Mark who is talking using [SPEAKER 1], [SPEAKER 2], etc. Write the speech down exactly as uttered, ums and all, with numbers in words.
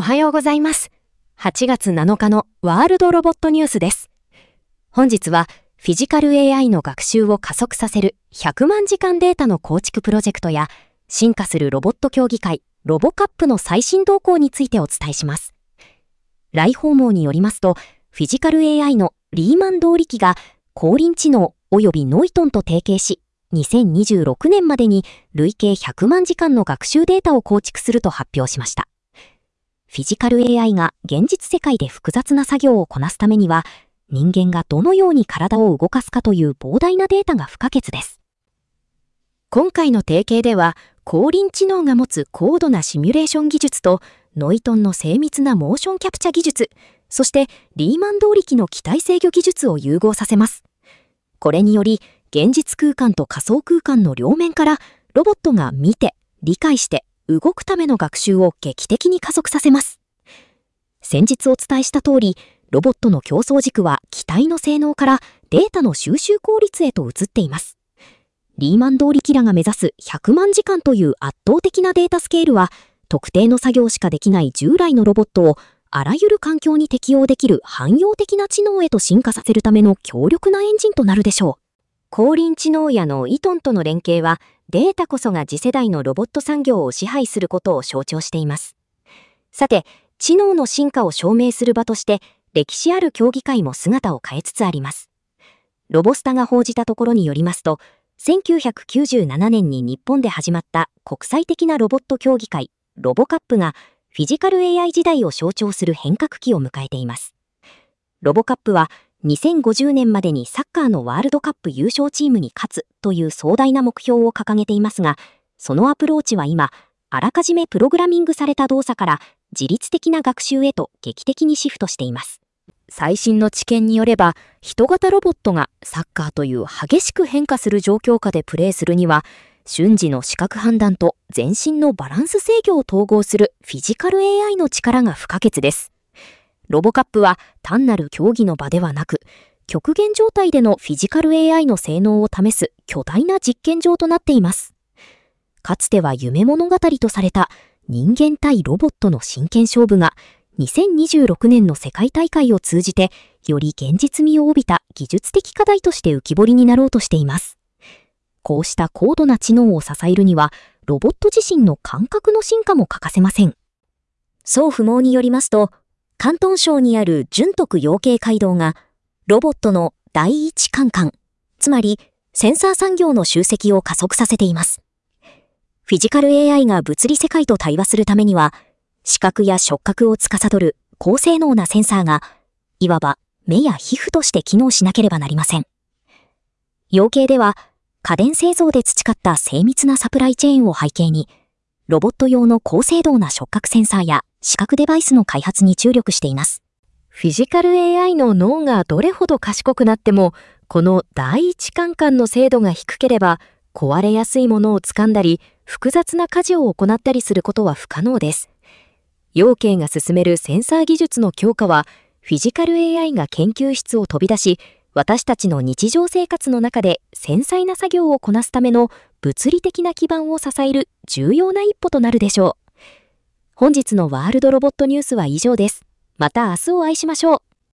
[SPEAKER 1] おはようございます。はちがつなのかのワールドロボットニュースです。本日はフィジカル エーアイ の学習を加速させるひゃくまんじかんデータの構築プロジェクトや進化するロボット競技会ロボカップの最新動向についてお伝えします。来訪網によりますと、フィジカル エーアイ のリーマン動力が光輪知能及びノイトンと提携し、にせんにじゅうろくねんまでに累計ひゃくまんじかんの学習データを構築すると発表しました。フィジカル エーアイ が現実世界で複雑な作業をこなすためには、人間がどのように体を動かすかという膨大なデータが不可欠です。今回の提携では、光輪知能が持つ高度なシミュレーション技術と、ノイトンの精密なモーションキャプチャ技術、そしてリーマン動力の機体制御技術を融合させます。これにより、現実空間と仮想空間の両面から、ロボットが見て、理解して、動くための学習を劇的に加速させます。先日お伝えした通り、ロボットの競争軸は機体の性能からデータの収集効率へと移っています。リーマン動力らが目指すひゃくまんじかんという圧倒的なデータスケールは、特定の作業しかできない従来のロボットをあらゆる環境に適応できる汎用的な知能へと進化させるための強力なエンジンとなるでしょう。光輪知能やノイトンとの連携は、データこそが次世代のロボット産業を支配することを象徴しています。さて、知能の進化を証明する場として、歴史ある競技会も姿を変えつつあります。ロボスタが報じたところによりますと、せんきゅうひゃくきゅうじゅうななねんに日本で始まった国際的なロボット競技会、ロボカップが、フィジカル エーアイ 時代を象徴する変革期を迎えています。ロボカップは、にせんごじゅうねんまでにサッカーのワールドカップ優勝チームに勝つという壮大な目標を掲げていますが、そのアプローチは今、あらかじめプログラミングされた動作から自律的な学習へと劇的にシフトしています。最新の知見によれば、人型ロボットがサッカーという激しく変化する状況下でプレーするには、瞬時の視覚判断と全身のバランス制御を統合するフィジカル エーアイ の力が不可欠です。ロボカップは単なる競技の場ではなく、極限状態でのフィジカル エーアイ の性能を試す巨大な実験場となっています。かつては夢物語とされた人間対ロボットの真剣勝負が、にせんにじゅうろくねんの世界大会を通じて、より現実味を帯びた技術的課題として浮き彫りになろうとしています。こうした高度な知能を支えるには、ロボット自身の感覚の進化も欠かせません。宋不毛によりますと、広東省にある順徳養鶏街道が、ロボットの第一感官、つまりセンサー産業の集積を加速させています。フィジカル エーアイ が物理世界と対話するためには、視覚や触覚を司る高性能なセンサーが、いわば目や皮膚として機能しなければなりません。養鶏では、家電製造で培った精密なサプライチェーンを背景に、ロボット用の高精度な触覚センサーや視覚デバイスの開発に注力しています。フィジカル エーアイ の脳がどれほど賢くなっても、この第一感官の精度が低ければ、壊れやすいものを掴んだり、複雑な家事を行ったりすることは不可能です。養鶏が進めるセンサー技術の強化は、フィジカル エーアイ が研究室を飛び出し、私たちの日常生活の中で繊細な作業をこなすための物理的な基盤を支える重要な一歩となるでしょう。本日のワールドロボットニュースは以上です。また明日お会いしましょう。